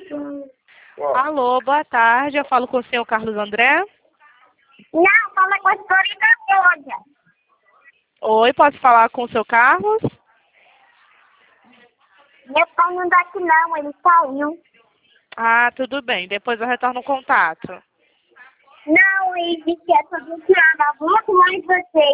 Alô, boa tarde. Eu falo com o senhor Carlos André. Não, fala com a senhora Cláudia. Oi, posso falar com o seu Carlos? Meu pai não tá aqui não, ele saiu. Ah, tudo bem. Depois eu retorno o contato. Não, ele disse que é sobre o que anda muito mais você.